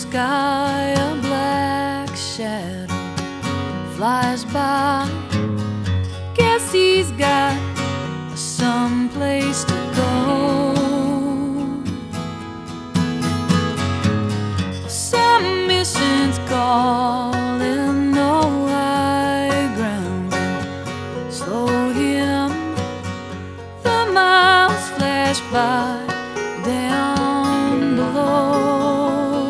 sky, a black shadow flies by. Guess he's got someplace to go. Some mission's calling, no high ground can slow him. The miles flash by,